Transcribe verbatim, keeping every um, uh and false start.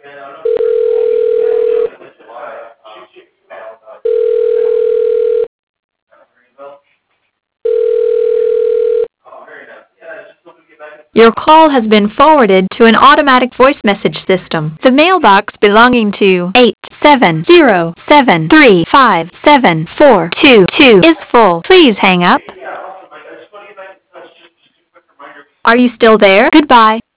Your call has been forwarded to an automatic voice message system. The mailbox belonging to eight seven zero seven three five seven four two two is full. Please hang up. Are you still there? Goodbye.